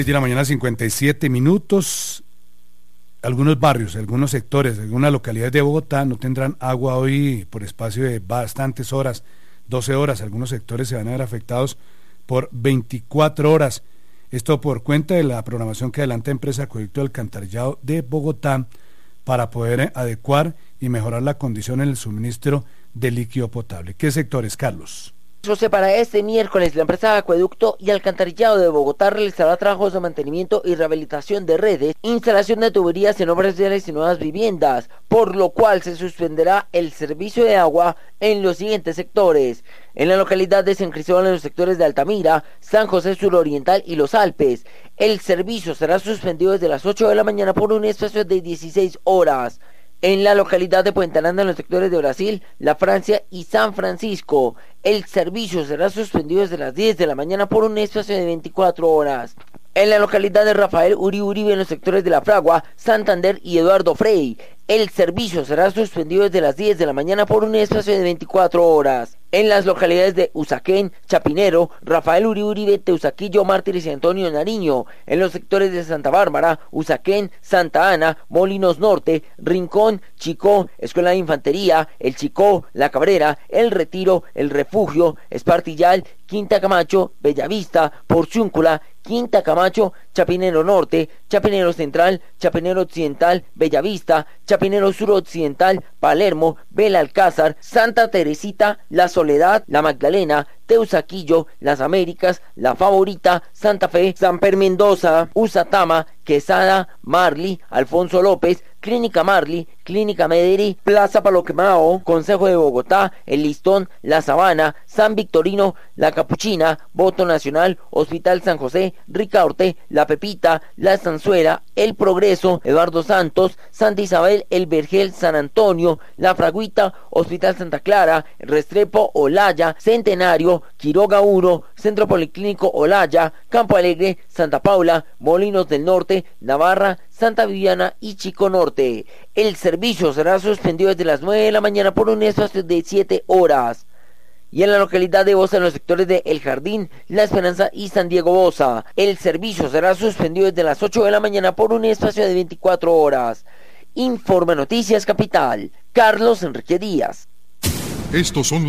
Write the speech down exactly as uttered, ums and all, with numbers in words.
De la mañana, cincuenta y siete minutos. Algunos barrios, algunos sectores, algunas localidades de Bogotá no tendrán agua hoy por espacio de bastantes horas, doce horas. Algunos sectores se van a ver afectados por veinticuatro horas. Esto por cuenta de la programación que adelanta Empresa Acueducto del Alcantarillado de Bogotá para poder adecuar y mejorar la condición en el suministro de líquido potable. ¿Qué sectores, Carlos? José, para este miércoles, la empresa de Acueducto y Alcantarillado de Bogotá realizará trabajos de mantenimiento y rehabilitación de redes, instalación de tuberías en obras viales y nuevas viviendas, por lo cual se suspenderá el servicio de agua en los siguientes sectores. En la localidad de San Cristóbal, en los sectores de Altamira, San José Suroriental y Los Alpes, el servicio será suspendido desde las ocho de la mañana por un espacio de dieciséis horas. En la localidad de Puente Aranda, en los sectores de Brasil, La Francia y San Francisco, el servicio será suspendido desde las diez de la mañana por un espacio de veinticuatro horas. En la localidad de Rafael Uri Uribe, en los sectores de La Fragua, Santander y Eduardo Frei, el servicio será suspendido desde las diez de la mañana por un espacio de veinticuatro horas. En las localidades de Usaquén, Chapinero, Rafael Uri Uribe, Teusaquillo, Mártires y Antonio Nariño, en los sectores de Santa Bárbara, Usaquén, Santa Ana, Molinos Norte, Rincón, Chicó, Escuela de Infantería, El Chicó, La Cabrera, El Retiro, El Refugio, Espartillal, Quinta Camacho, Bellavista, Porciúncula, Quinta Camacho, Chapinero Norte, Chapinero Central, Chapinero Occidental, Bellavista, Chapinero Suroccidental, Palermo, Belalcázar, Santa Teresita, La Soledad, La Magdalena, Teusaquillo, Las Américas, La Favorita, Santa Fe, San Per Mendoza, Usatama, Quesada, Marley, Alfonso López, Clínica Marley, Clínica Mederi, Plaza Paloquemao, Consejo de Bogotá, El Listón, La Sabana, San Victorino, La Capuchina, Voto Nacional, Hospital San José, Ricaurte, La Pepita, La Estanzuela, El Progreso, Eduardo Santos, Santa Isabel, El Vergel, San Antonio, La Fragüita, Hospital Santa Clara, Restrepo, Olaya, Centenario, Quiroga uno, Centro Policlínico Olaya, Campo Alegre, Santa Paula, Molinos del Norte, Navarra, Santa Viviana y Chico Norte. El servicio será suspendido desde las nueve de la mañana por un espacio de siete horas. Y en la localidad de Bosa, en los sectores de El Jardín, La Esperanza y San Diego Bosa, el servicio será suspendido desde las ocho de la mañana por un espacio de veinticuatro horas. Informa Noticias Capital, Carlos Enrique Díaz. Estos son